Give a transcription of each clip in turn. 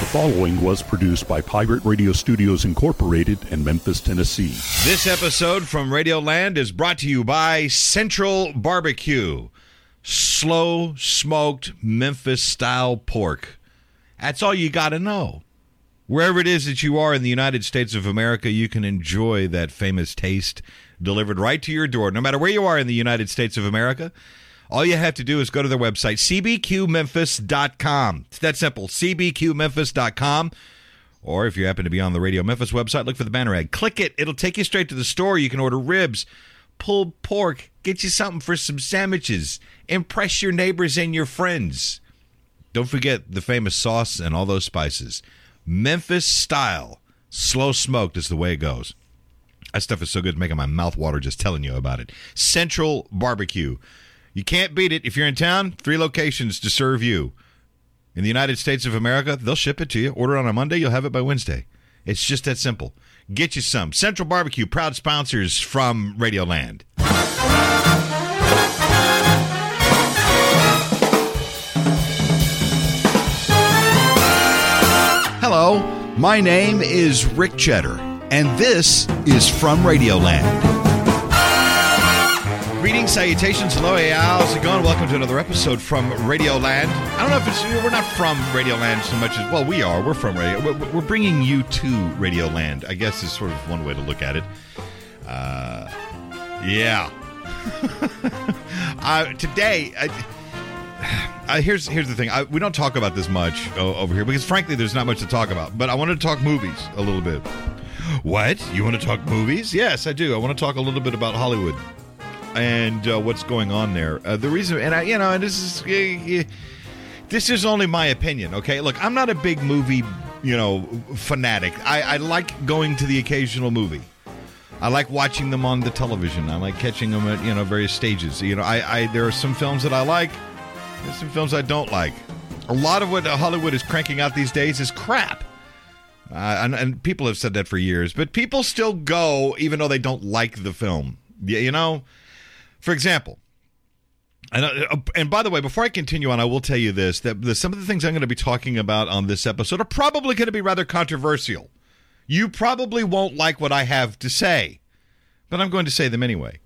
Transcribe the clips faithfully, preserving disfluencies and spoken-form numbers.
The following was produced by Pirate Radio Studios Incorporated in Memphis, Tennessee. This episode from Radioland is brought to you by Central Barbecue. Slow smoked Memphis-style pork. That's all you got to know. Wherever it is that you are in the United States of America, you can enjoy that famous taste delivered right to your door. No matter where you are in the United States of America, all you have to do is go to their website, c b q memphis dot com. It's that simple, c b q memphis dot com. Or if you happen to be on the Radio Memphis website, look for the banner ad. Click it. It'll take you straight to the store. You can order ribs, pulled pork, get you something for some sandwiches, impress your neighbors and your friends. Don't forget the famous sauce and all those spices. Memphis style, slow smoked is the way it goes. That stuff is so good, it's making my mouth water just telling you about it. Central Barbecue. You can't beat it. If you're in town, three locations to serve you. In the United States of America, they'll ship it to you. Order on a Monday, you'll have it by Wednesday. It's just that simple. Get you some. Central Barbecue, proud sponsors from Radioland. Hello, my name is Rick Cheddar, and this is From Radioland. Greetings, salutations, hello, hey, how's it going? Welcome to another episode from Radioland. I don't know if it's, we're not from Radioland so much as, well, we are, we're from Radio, we're, we're bringing you to Radioland, I guess is sort of one way to look at it. Uh, yeah. uh, today, I... Uh, here's here's the thing. I, we don't talk about this much uh, over here because, frankly, there's not much to talk about. But I wanted to talk movies a little bit. What? You want to talk movies? Yes, I do. I want to talk a little bit about Hollywood and uh, what's going on there. Uh, the reason, and I, you know, and this is uh, this is only my opinion. Okay, look, I'm not a big movie, you know, fanatic. I, I like going to the occasional movie. I like watching them on the television. I like catching them at, you know, various stages. You know, I, I there are some films that I like. There's some films I don't like. A lot of what Hollywood is cranking out these days is crap. Uh, and, and people have said that for years. But people still go even though they don't like the film. You know? For example, and, uh, and by the way, before I continue on, I will tell you this, that the, some of the things I'm going to be talking about on this episode are probably going to be rather controversial. You probably won't like what I have to say. But I'm going to say them anyway.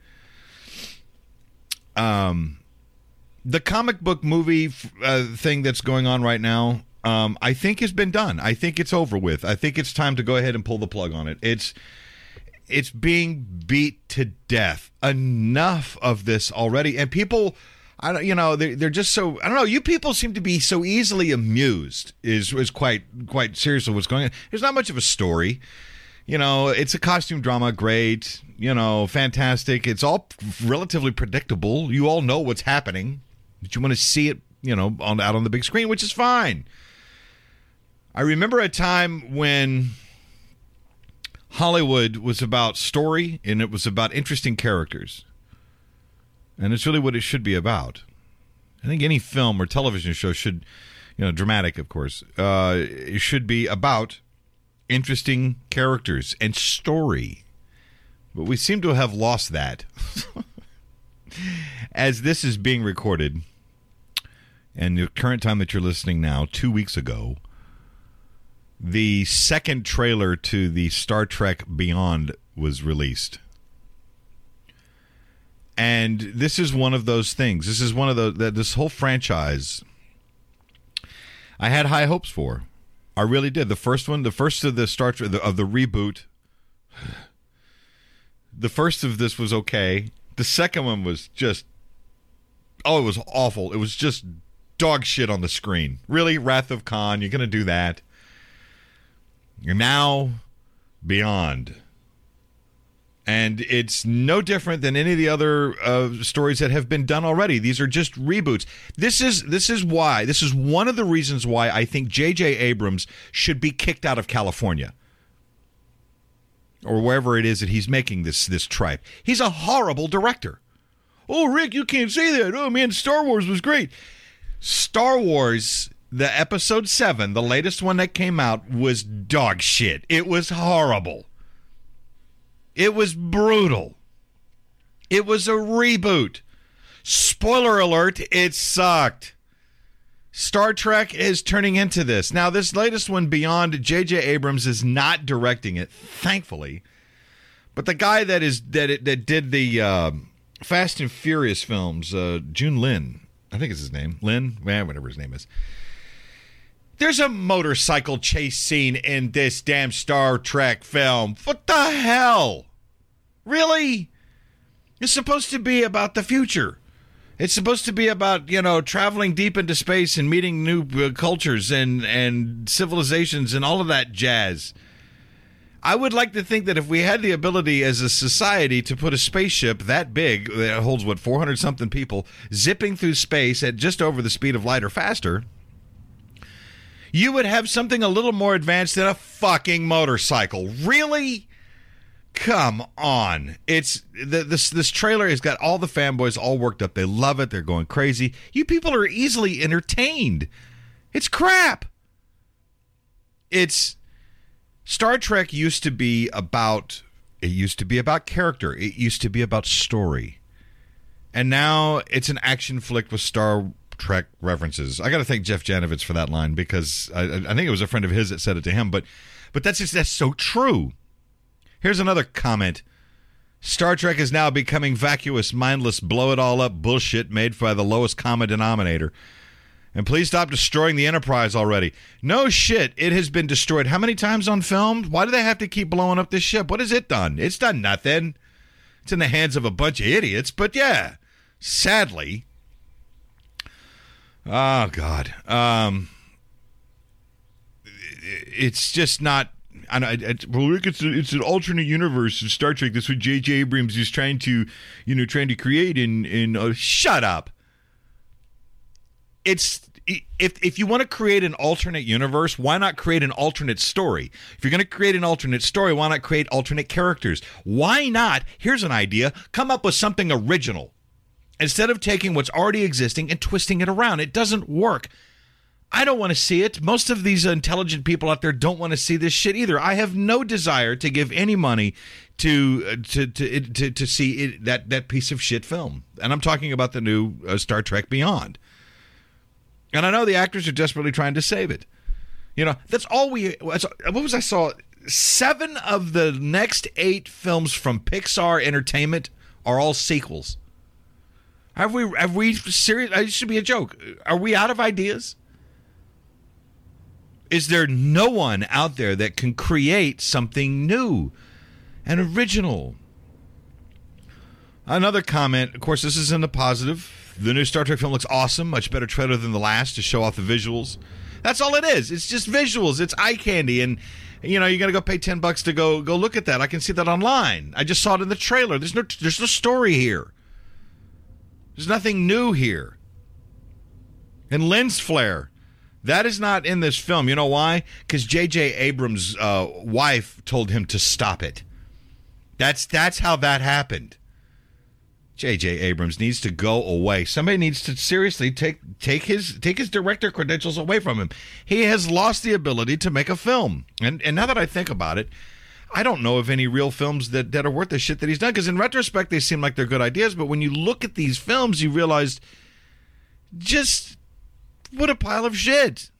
Um... The comic book movie uh, thing that's going on right now, um, I think has been done. I think it's over with. I think it's time to go ahead and pull the plug on it. It's it's being beat to death. Enough of this already. And people, I don't, you know, they're, they're just so, I don't know, you people seem to be so easily amused is, is quite, quite seriously what's going on. There's not much of a story. You know, it's a costume drama, great, you know, fantastic. It's all relatively predictable. You all know what's happening. But you want to see it, you know, on out on the big screen, which is fine. I remember a time when Hollywood was about story and it was about interesting characters. And it's really what it should be about. I think any film or television show should, you know, dramatic, of course, uh, it should be about interesting characters and story. But we seem to have lost that. As this is being recorded, and the current time that you're listening now, two weeks ago, the second trailer to the Star Trek Beyond was released. And this is one of those things. This is one of the, the this whole franchise I had high hopes for. I really did. The first one, the first of the Star Trek, of the reboot, the first of this was okay. The second one was just, oh, it was awful. It was just dog shit on the screen. Really, Wrath of Khan, you're going to do that? You're now Beyond. And it's no different than any of the other uh, stories that have been done already. These are just reboots. This is this is why, this is one of the reasons why I think J J Abrams should be kicked out of California. Or wherever it is that he's making this this tripe. He's a horrible director. Oh, Rick, you can't say that. Oh, man, Star Wars was great. Star Wars, the episode seven, the latest one that came out, was dog shit. It was horrible. It was brutal. It was a reboot. Spoiler alert, it sucked. Star Trek is turning into this. Now, this latest one, Beyond, J J Abrams is not directing it, thankfully. But the guy that is that that did the uh, Fast and Furious films, uh, June Lin, I think is his name, Lin, man, whatever his name is. There's a motorcycle chase scene in this damn Star Trek film. What the hell? Really? It's supposed to be about the future. It's supposed to be about, you know, traveling deep into space and meeting new uh, cultures and, and civilizations and all of that jazz. I would like to think that if we had the ability as a society to put a spaceship that big, that holds, what, four hundred something people, zipping through space at just over the speed of light or faster, you would have something a little more advanced than a fucking motorcycle. Really? Come on. It's the, this this trailer has got all the fanboys all worked up. They love it. They're going crazy. You people are easily entertained. It's crap. It's Star Trek used to be about it used to be about character. It used to be about story. And now it's an action flick with Star Trek references. I got to thank Jeff Janovitz for that line because I, I think it was a friend of his that said it to him, but but that's just that's so true. Here's another comment. Star Trek is now becoming vacuous, mindless, blow-it-all-up bullshit made by the lowest common denominator. And please stop destroying the Enterprise already. No shit, it has been destroyed how many times on film? Why do they have to keep blowing up this ship? What has it done? It's done nothing. It's in the hands of a bunch of idiots, but yeah, sadly. Oh, God. Um, it's just not... I know, it, well, Rick, it's, a, it's an alternate universe of Star Trek. That's what J J Abrams is trying to, you know, trying to create. In in uh, shut up. It's if if you want to create an alternate universe, why not create an alternate story? If you're going to create an alternate story, why not create alternate characters? Why not? Here's an idea: come up with something original instead of taking what's already existing and twisting it around. It doesn't work. I don't want to see it. Most of these intelligent people out there don't want to see this shit either. I have no desire to give any money to uh, to, to to to see it, that that piece of shit film. And I'm talking about the new uh, Star Trek Beyond. And I know the actors are desperately trying to save it. You know, that's all we. What was I saw? Seven of the next eight films from Pixar Entertainment are all sequels. Have we? Have we? Serious? It should be a joke. Are we out of ideas? Is there no one out there that can create something new and original? Another comment, of course, this is in the positive. The new Star Trek film looks awesome, much better trailer than the last to show off the visuals. That's all it is. It's just visuals. It's eye candy. And, you know, you're going to go pay ten bucks to go go look at that. I can see that online. I just saw it in the trailer. There's no, there's no story here. There's nothing new here. And lens flare. That is not in this film. You know why? Because J J Abrams' uh, wife told him to stop it. That's that's how that happened. J J Abrams needs to go away. Somebody needs to seriously take take his take his director credentials away from him. He has lost the ability to make a film. And and now that I think about it, I don't know of any real films that, that are worth the shit that he's done. Because in retrospect, they seem like they're good ideas. But when you look at these films, you realize just... what a pile of shit.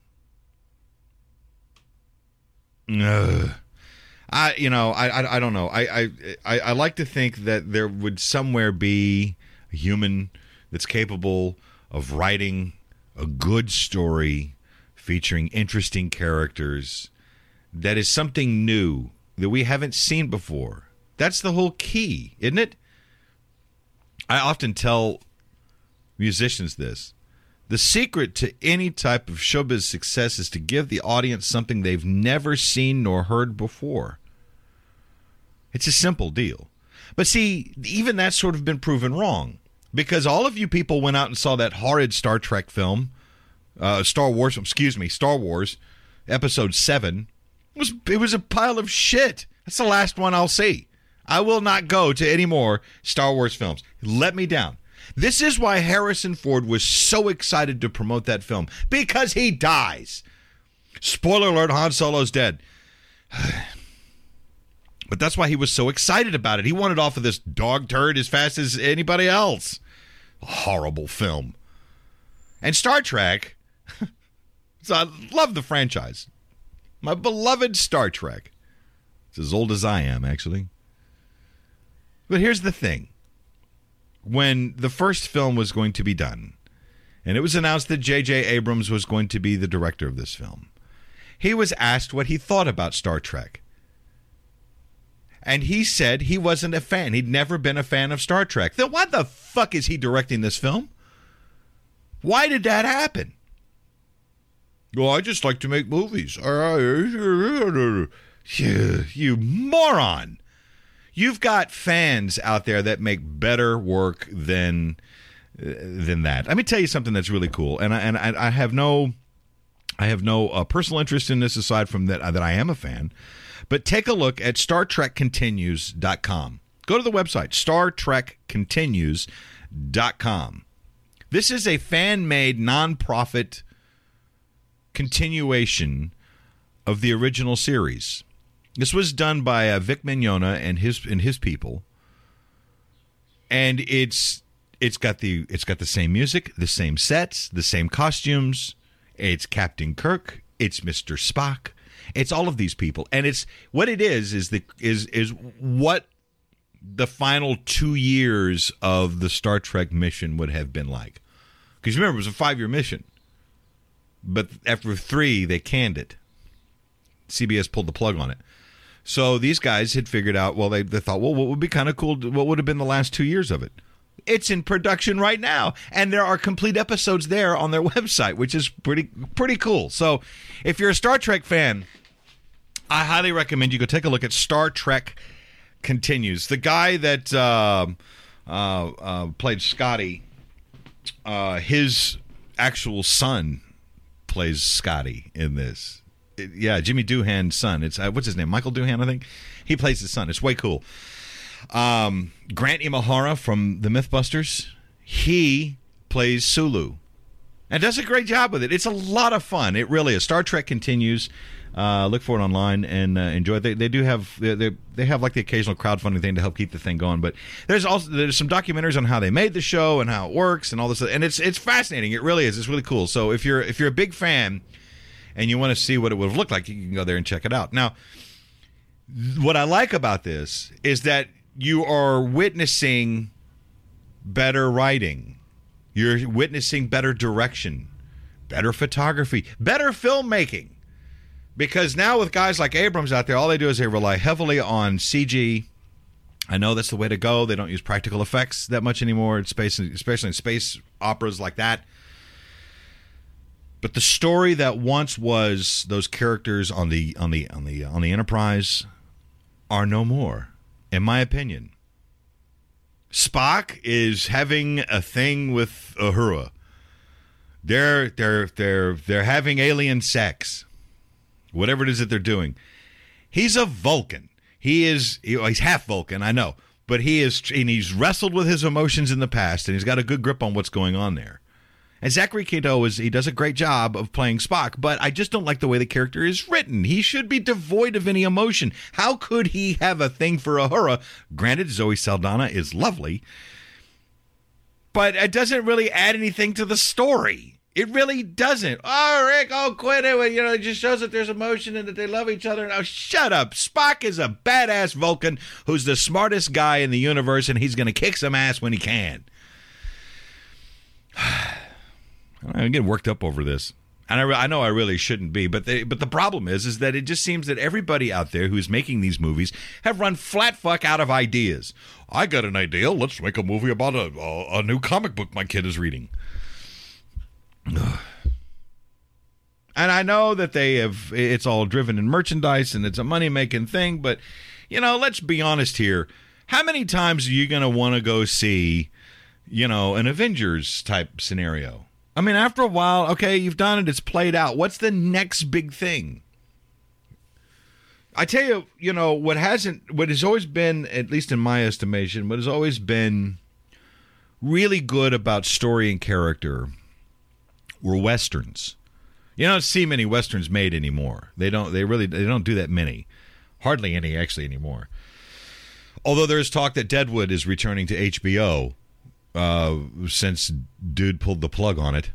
Ugh. I, you know, I, I, I don't know. I, I, I, I like to think that there would somewhere be a human that's capable of writing a good story featuring interesting characters that is something new that we haven't seen before. That's the whole key, isn't it? I often tell musicians this. The secret to any type of showbiz success is to give the audience something they've never seen nor heard before. It's a simple deal. But see, even that's sort of been proven wrong. Because all of you people went out and saw that horrid Star Trek film, uh, Star Wars, excuse me, Star Wars, Episode seven. It was, it was a pile of shit. That's the last one I'll see. I will not go to any more Star Wars films. Let me down. This is why Harrison Ford was so excited to promote that film. Because he dies. Spoiler alert, Han Solo's dead. But that's why he was so excited about it. He wanted off of this dog turd as fast as anybody else. A horrible film. And Star Trek, So I love the franchise. My beloved Star Trek. It's as old as I am, actually. But here's the thing. When the first film was going to be done, and it was announced that J J Abrams was going to be the director of this film, he was asked what he thought about Star Trek. And he said he wasn't a fan. He'd never been a fan of Star Trek. Then why the fuck is he directing this film? Why did that happen? Well, I just like to make movies. You, you moron. You've got fans out there that make better work than uh, than that. Let me tell you something that's really cool. And I, and I, I have no I have no uh, personal interest in this aside from that uh, that I am a fan. But take a look at Star Trek Continues dot com. Go to the website, Star Trek Continues dot com. This is a fan-made, non-profit continuation of the original series. This was done by uh, Vic Mignogna and his and his people, and it's it's got the it's got the same music, the same sets, the same costumes. It's Captain Kirk, it's Mister Spock, it's all of these people, and it's what it is is the is is what the final two years of the Star Trek mission would have been like. Because remember, it was a five-year mission. But after three, they canned it. C B S pulled the plug on it. So these guys had figured out, well, they, they thought, well, what would be kind of cool? What would have been the last two years of it? It's in production right now. And there are complete episodes there on their website, which is pretty pretty cool. So if you're a Star Trek fan, I highly recommend you go take a look at Star Trek Continues. The guy that uh, uh, uh, played Scotty, uh, his actual son plays Scotty in this. It, yeah, Jimmy Doohan's son. It's uh, what's his name? Michael Doohan, I think. He plays his son. It's way cool. Um, Grant Imahara from the Mythbusters. He plays Sulu, and does a great job with it. It's a lot of fun. It really is. Star Trek Continues. Uh, look for it online and uh, enjoy it. They, they do have they they have like the occasional crowdfunding thing to help keep the thing going. But there's also there's some documentaries on how they made the show and how it works and all this. And it's it's fascinating. It really is. It's really cool. So if you're if you're a big fan and you want to see what it would have looked like, you can go there and check it out. Now, what I like about this is that you are witnessing better writing. You're witnessing better direction, better photography, better filmmaking. Because now with guys like Abrams out there, all they do is they rely heavily on C G. I know that's the way to go. They don't use practical effects that much anymore, in space, especially in space operas like that. But the story that once was those characters on the on the on the on the Enterprise are no more, in my opinion. Spock is having a thing with Uhura. They're they're they're they're having alien sex. Whatever it is that they're doing. He's a Vulcan. He is, he's half Vulcan, I know. But he is, and he's wrestled with his emotions in the past, and he's got a good grip on what's going on there. And Zachary Quinto, is, he does a great job of playing Spock, but I just don't like the way the character is written. He should be devoid of any emotion. How could he have a thing for Uhura? Granted, Zoe Saldana is lovely, but it doesn't really add anything to the story. It really doesn't. Oh, Rick, oh, quit it. You know, it just shows that there's emotion and that they love each other. Now, shut up. Spock is a badass Vulcan who's the smartest guy in the universe, and he's going to kick some ass when he can. I'm getting worked up over this. And I, re- I know I really shouldn't be, but they, but the problem is, is that it just seems that everybody out there who's making these movies have run flat fuck out of ideas. I got an idea. Let's make a movie about a, a, a new comic book my kid is reading. And I know that they have, it's all driven in merchandise and it's a money-making thing, but, you know, let's be honest here. How many times are you going to want to go see, you know, an Avengers-type scenario? I mean, after a while, okay, you've done it, it's played out. What's the next big thing? I tell you, you know, what hasn't, what has always been, at least in my estimation, what has always been really good about story and character were Westerns. You don't see many Westerns made anymore. They don't. They really. They don't do that many. Hardly any actually anymore. Although there's talk that Deadwood is returning to H B O uh, since dude pulled the plug on it.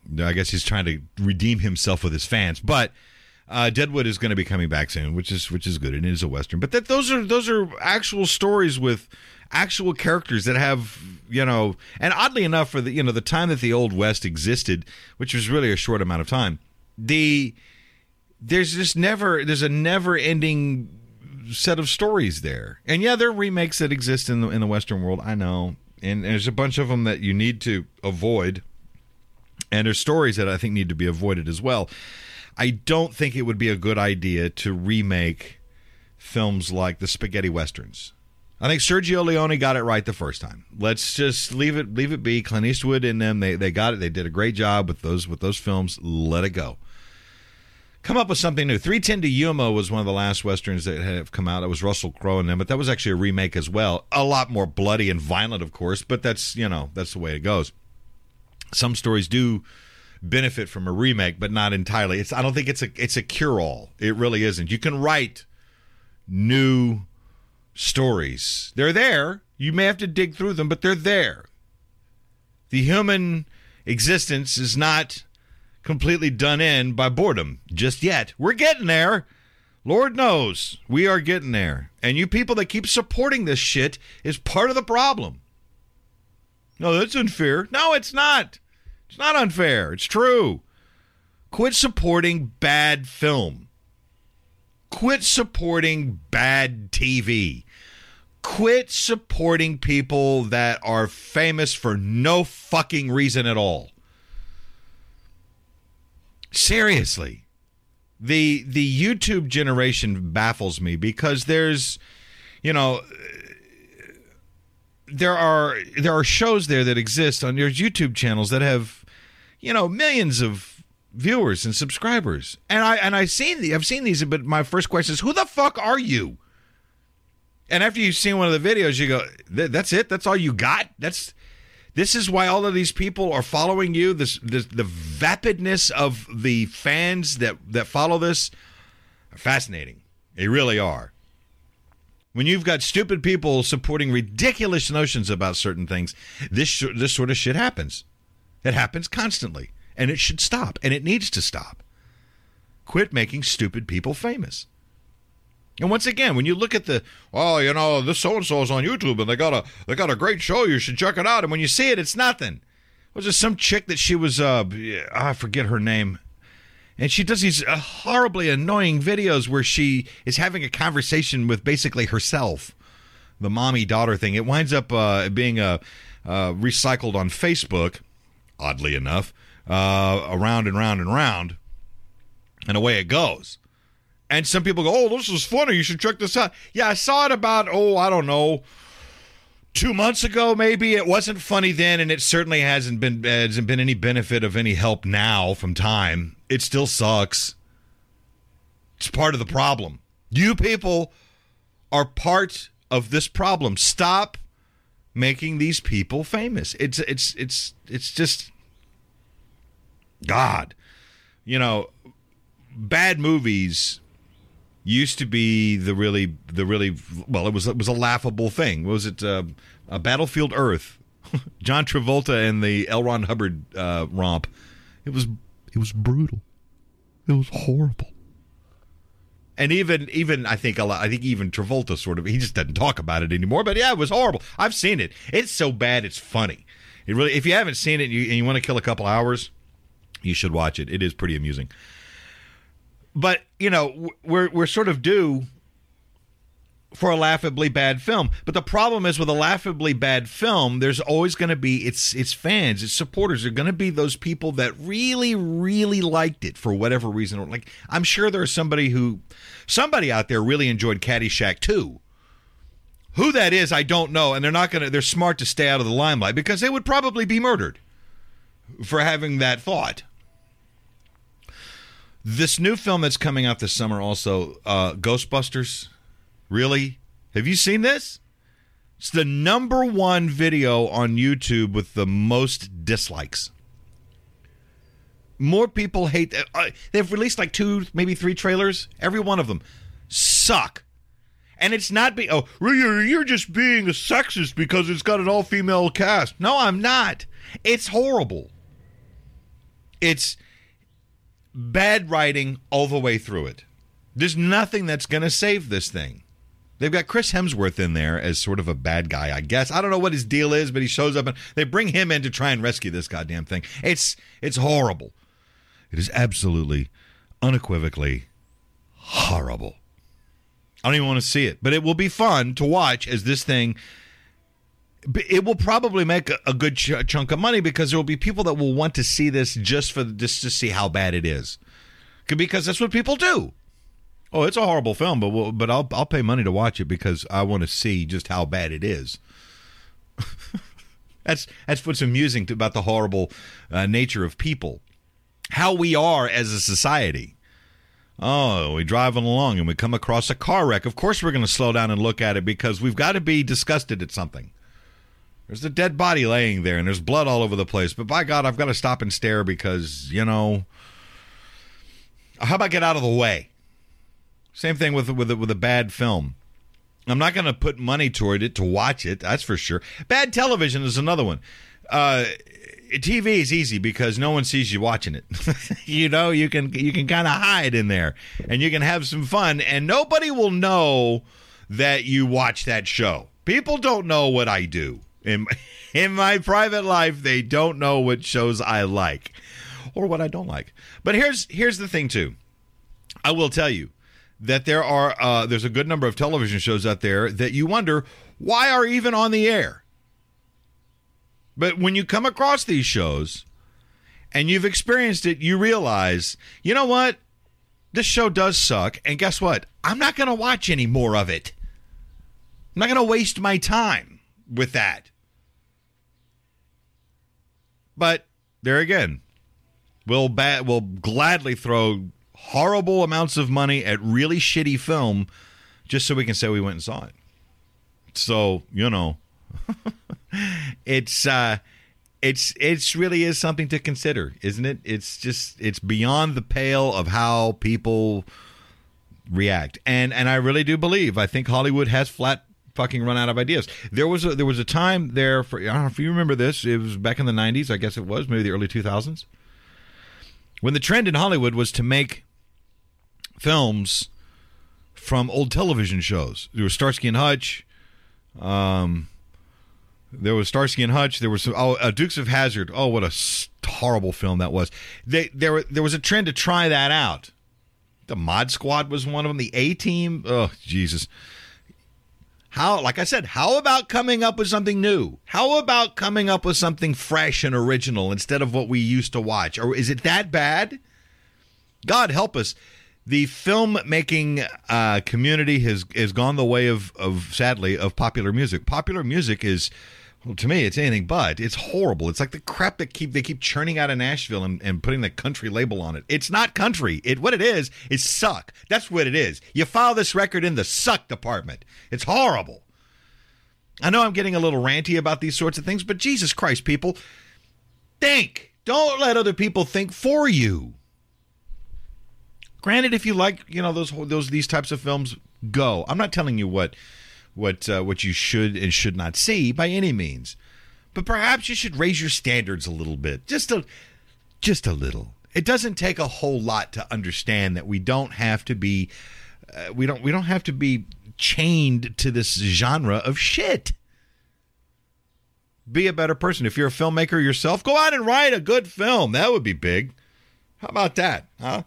I guess he's trying to redeem himself with his fans. But uh, Deadwood is going to be coming back soon, which is which is good. It is a Western. But that those are those are actual stories with actual characters that have, you know, and oddly enough, for the you know the time that the Old West existed, which was really a short amount of time, the there's just never there's a never ending set of stories there. And yeah, there are remakes that exist in the in the Western world. I know, and there's a bunch of them that you need to avoid, and there's stories that I think need to be avoided as well. I don't think it would be a good idea to remake films like the spaghetti westerns. I think Sergio Leone got it right the first time. Let's just leave it leave it be. Clint Eastwood and them, they they got it. They did a great job with those with those films. Let it go. Come up with something new. three ten to Yuma was one of the last westerns that have come out. That was Russell Crowe in them, but that was actually a remake as well. A lot more bloody and violent, of course, but that's, you know, that's the way it goes. Some stories do benefit from a remake, but not entirely. It's I don't think it's a it's a cure-all. It really isn't. You can write new stories. They're there. You may have to dig through them, but they're there. The human existence is not completely done in by boredom just yet. We're getting there. Lord knows we are getting there. And you people that keep supporting this shit is part of the problem. No, that's unfair. No, it's not. It's not unfair. It's true. Quit supporting bad film. Quit supporting bad T V. Quit supporting people that are famous for no fucking reason at all. Seriously. The the YouTube generation baffles me because there's, you know, there are there are shows there that exist on your YouTube channels that have, you know, millions of viewers and subscribers, and I and I seen the I've seen these, but my first question is, who the fuck are you? And after you've seen one of the videos, you go, "That's it? That's all you got? That's this is why all of these people are following you? This, this the vapidness of the fans that that follow this are fascinating. They really are. When you've got stupid people supporting ridiculous notions about certain things, this sh- this sort of shit happens. It happens constantly. And it should stop, and it needs to stop. Quit making stupid people famous. And once again, when you look at the, oh, you know, this so-and-so is on YouTube, and they got a they got a great show, you should check it out. And when you see it, it's nothing. It was just some chick that she was, uh, I forget her name. And she does these uh, horribly annoying videos where she is having a conversation with basically herself. The mommy-daughter thing. It winds up uh, being uh, uh, recycled on Facebook, oddly enough. Uh, around and round and round, and away it goes. And some people go, oh, this is funny, you should check this out. Yeah, I saw it about, oh, I don't know, two months ago maybe. It wasn't funny then, and it certainly hasn't been hasn't been any benefit of any help now from time. It still sucks. It's part of the problem. You people are part of this problem. Stop making these people famous. It's it's it's it's just... God, you know, bad movies used to be the really, the really, well, it was it was a laughable thing. What was it? Uh, a Battlefield Earth, John Travolta and the L. Ron Hubbard uh, romp. It was it was brutal. It was horrible. And even even I think a lot, I think even Travolta sort of, he just doesn't talk about it anymore. But yeah, it was horrible. I've seen it. It's so bad, it's funny. It really. If you haven't seen it and you, and you want to kill a couple hours, you should watch it. It is pretty amusing. But, you know, we're we're sort of due for a laughably bad film. But the problem is with a laughably bad film, there's always going to be its its fans, its supporters. There are going to be those people that really, really liked it for whatever reason. Like, I'm sure there's somebody who, somebody out there really enjoyed Caddyshack two. Who that is, I don't know. And they're not going to, they're smart to stay out of the limelight because they would probably be murdered for having that thought. This new film that's coming out this summer also, uh, Ghostbusters. Really? Have you seen this? It's the number one video on YouTube with the most dislikes. More people hate... Uh, they've released like two, maybe three trailers. Every one of them suck. And it's not... Be- oh, you're just being a sexist because it's got an all-female cast. No, I'm not. It's horrible. It's bad writing all the way through it. There's nothing that's going to save this thing. They've got Chris Hemsworth in there as sort of a bad guy, I guess. I don't know what his deal is, but he shows up and they bring him in to try and rescue this goddamn thing. It's it's horrible. It is absolutely, unequivocally horrible. I don't even want to see it, but it will be fun to watch as this thing. It will probably make a, a good ch- chunk of money because there will be people that will want to see this just for just to see how bad it is, because that's what people do. Oh, it's a horrible film, but we'll, but I'll I'll pay money to watch it because I want to see just how bad it is. that's that's what's amusing to, about the horrible uh, nature of people, how we are as a society. Oh, we're driving along and we come across a car wreck. Of course, we're going to slow down and look at it because we've got to be disgusted at something. There's a dead body laying there and there's blood all over the place. But by God, I've got to stop and stare because, you know, how about get out of the way? Same thing with with with a bad film. I'm not going to put money toward it to watch it. That's for sure. Bad television is another one. Uh, T V is easy because no one sees you watching it. you know, you can you can kind of hide in there and you can have some fun, and nobody will know that you watch that show. People don't know what I do. In, in my private life, they don't know what shows I like or what I don't like. But here's here's the thing, too. I will tell you that there are uh, there's a good number of television shows out there that you wonder why are even on the air. But when you come across these shows and you've experienced it, you realize, you know what? This show does suck. And guess what? I'm not going to watch any more of it. I'm not going to waste my time with that. But there again, we'll, ba- we'll gladly throw horrible amounts of money at really shitty film just so we can say we went and saw it. So, you know, it's uh, it's it's really is something to consider, isn't it? It's just it's beyond the pale of how people react, and and I really do believe I think Hollywood has flat fucking run out of ideas. There was a, there was a time there for I don't know if you remember this. It was back in the nineties, I guess it was maybe the early two thousands, when the trend in Hollywood was to make films from old television shows. There was Starsky and Hutch. Um, there was Starsky and Hutch. There was oh, uh, Dukes of Hazzard. Oh, what a horrible film that was. They there there was a trend to try that out. The Mod Squad was one of them. The A-Team. Oh, Jesus. How, like I said, how about coming up with something new? How about coming up with something fresh and original instead of what we used to watch? Or is it that bad? God help us. The filmmaking uh, community has has gone the way of, of, sadly, of popular music. Popular music is, well, to me, it's anything but. It's horrible. It's like the crap that keep they keep churning out of Nashville and, and putting the country label on it. It's not country. It what it is is suck. That's what it is. You file this record in the suck department. It's horrible. I know I'm getting a little ranty about these sorts of things, but Jesus Christ, people, think. Don't let other people think for you. Granted, if you like, you know, those those these types of films, go. I'm not telling you what what uh, what you should and should not see by any means, but perhaps you should raise your standards a little bit, just a just a little. It doesn't take a whole lot to understand that we don't have to be uh, we don't we don't have to be chained to this genre of shit. Be a better person. If you're a filmmaker yourself, go out and write a good film. That would be big. How about that, huh?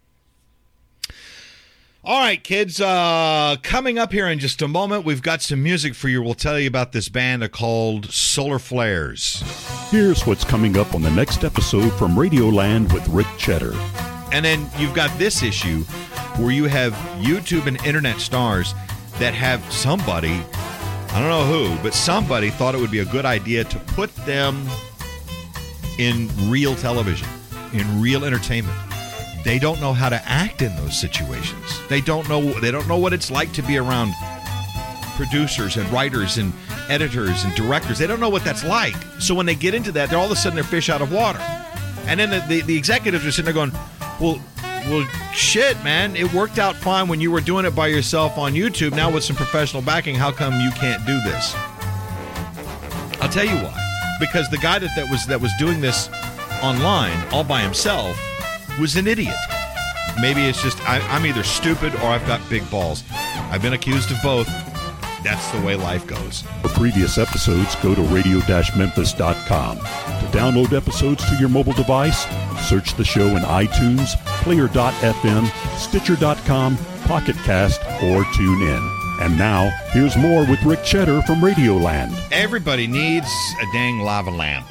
All right, kids, uh, coming up here in just a moment, we've got some music for you. We'll tell you about this band called Solar Flares. Here's what's coming up on the next episode from Radioland with Rick Cheddar. And then you've got this issue where you have YouTube and internet stars that have somebody, I don't know who, but somebody thought it would be a good idea to put them in real television, in real entertainment. They don't know how to act in those situations. They don't know they don't know what it's like to be around producers and writers and editors and directors. They don't know what that's like. So when they get into that, they're all of a sudden they're fish out of water. And then the, the, the executives are sitting there going, well, well, shit, man, it worked out fine when you were doing it by yourself on YouTube. Now with some professional backing, how come you can't do this? I'll tell you why. Because the guy that, that was that was doing this online all by himself was an idiot. Maybe it's just I, I'm either stupid or I've got big balls. I've been accused of both. That's the way life goes. For previous episodes, go to radio dash memphis dot com. To download episodes to your mobile device, search the show in iTunes, player dot f m, stitcher dot com, Pocket Cast, or tune in. And now, here's more with Rick Cheddar from Radioland. Everybody needs a dang lava lamp.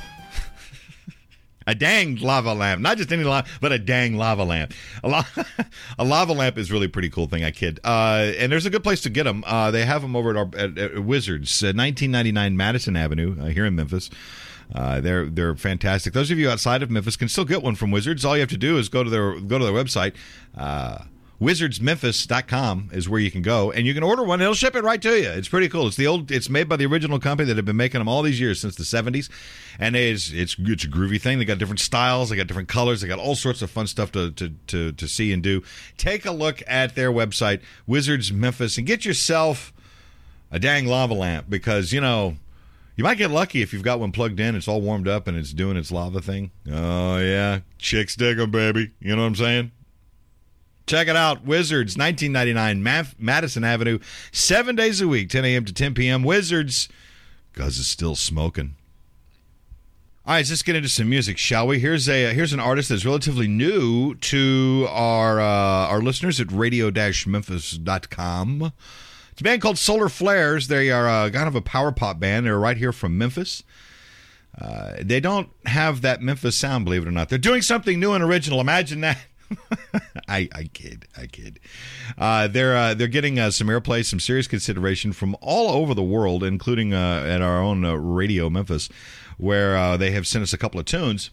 A dang lava lamp. Not just any lava, but a dang lava lamp. A, la- a lava lamp is really a pretty cool thing, I kid. Uh, and there's a good place to get them. Uh, they have them over at, our, at, at Wizards, uh, nineteen ninety-nine Madison Avenue uh, here in Memphis. Uh, they're they're fantastic. Those of you outside of Memphis can still get one from Wizards. All you have to do is go to their go to their website. Uh, wizards memphis dot com is where you can go, and you can order one. It'll ship it right to you. It's pretty cool. It's the old. It's made by the original company that have been making them all these years, since the seventies, and it's it's it's a groovy thing. They got different styles. They got different colors. They got all sorts of fun stuff to to to, to see and do. Take a look at their website, Wizards Memphis, and get yourself a dang lava lamp, because you know you might get lucky if you've got one plugged in. It's all warmed up and it's doing its lava thing. Oh yeah, chicks dig 'em, baby. You know what I'm saying? Check it out. Wizards, nineteen ninety-nine Madison Avenue, seven days a week, ten a.m. to ten p.m. Wizards, because it's still smoking. All right, let's get into some music, shall we? Here's a here's an artist that's relatively new to our uh, our listeners at radio dash memphis dot com. It's a band called Solar Flares. They are uh, kind of a power pop band. They're right here from Memphis. Uh, they don't have that Memphis sound, believe it or not. They're doing something new and original. Imagine that. I, I kid, I kid. Uh, they're uh, they're getting uh, some airplay, some serious consideration from all over the world, including uh, at our own uh, Radio Memphis, where uh, they have sent us a couple of tunes,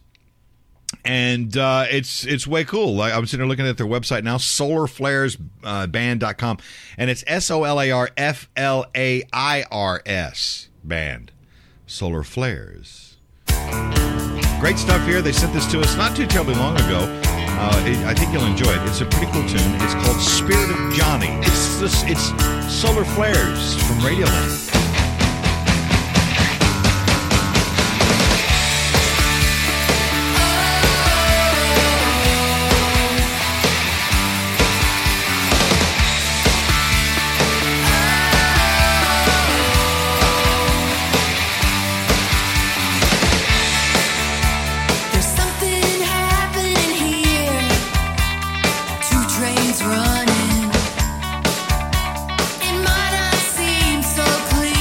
and uh, it's it's way cool. Like, I'm sitting there looking at their website now, solar flares band dot com, and it's S O L A R F L A I R S band, Solar Flares. Great stuff here. They sent this to us not too terribly long ago. Uh, it, I think you'll enjoy it. It's a pretty cool tune. It's called Spirit of Johnny. It's this, it's Solar Flares from Radioland. Running. It might not seem so clear.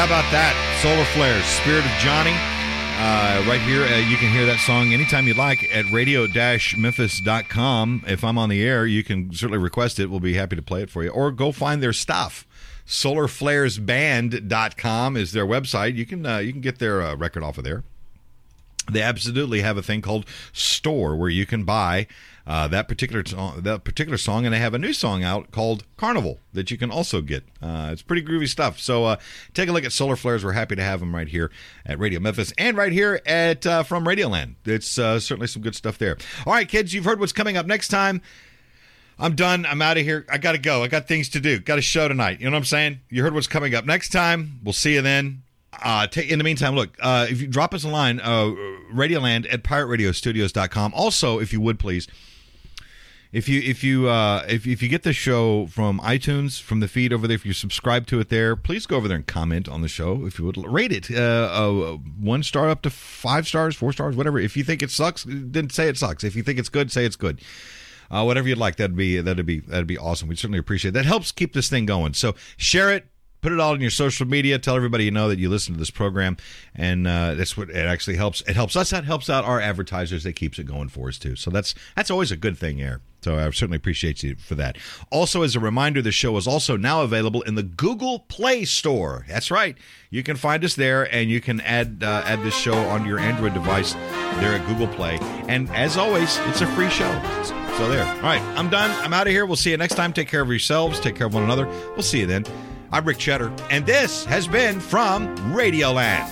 how about that? Solar Flares, Spirit of Johnny. Uh, right here, uh, you can hear that song anytime you'd like at radio dash memphis dot com. If I'm on the air, you can certainly request it. We'll be happy to play it for you. Or go find their stuff. solar flares band dot com is their website. You can uh, you can get their uh, record off of there. They absolutely have a thing called Store where you can buy uh, that particular t- that particular song, and they have a new song out called Carnival that you can also get. Uh, it's pretty groovy stuff. So uh, take a look at Solar Flares. We're happy to have them right here at Radio Memphis and right here at uh, from Radioland. It's uh, certainly some good stuff there. All right, kids, you've heard what's coming up next time. I'm done. I'm out of here. I got to go. I got things to do. Got a show tonight. You know what I'm saying? You heard what's coming up next time. We'll see you then. Uh, t- in the meantime, look, uh, if you drop us a line, uh, Radioland at pirate radio studios dot com. Also, if you would, please, if you if you uh, if if you get the show from iTunes, from the feed over there, if you subscribe to it there, please go over there and comment on the show. If you would, rate it uh, uh, one star up to five stars, four stars, whatever. If you think it sucks, then say it sucks. If you think it's good, say it's good. Uh, whatever you'd like, that'd be that'd be that'd be awesome. We'd certainly appreciate it. That helps keep this thing going. So share it. Put it all in your social media. Tell everybody you know that you listen to this program, and uh, that's what it actually helps. It helps us out, helps out our advertisers. That keeps it going for us too. So that's that's always a good thing here. So I certainly appreciate you for that. Also, as a reminder, the show is also now available in the Google Play Store. That's right. You can find us there, and you can add uh, add this show onto your Android device there at Google Play. And as always, it's a free show. So there. All right, I'm done. I'm out of here. We'll see you next time. Take care of yourselves. Take care of one another. We'll see you then. I'm Rick Cheddar, and this has been from Radioland.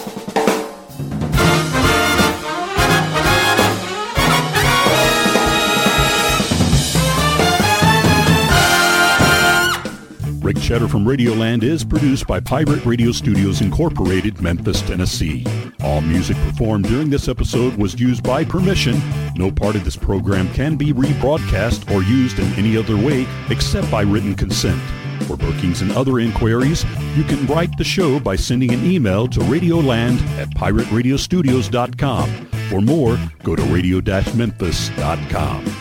Rick Cheddar from Radioland is produced by Pirate Radio Studios Incorporated, Memphis, Tennessee. All music performed during this episode was used by permission. No part of this program can be rebroadcast or used in any other way except by written consent. For bookings and other inquiries, you can write the show by sending an email to radioland at pirate radio studios dot com. For more, go to radio dash memphis dot com.